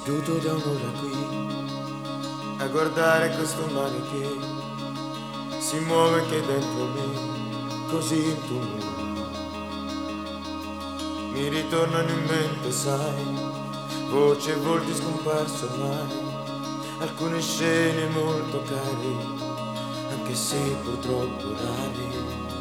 Seduto da un'ora qui a guardare questo mare che si muove anche dentro me, così in tumulto. Mi ritornano in mente, sai, voci e volti scomparsi ormai, alcune scene molto care, anche se purtroppo rare.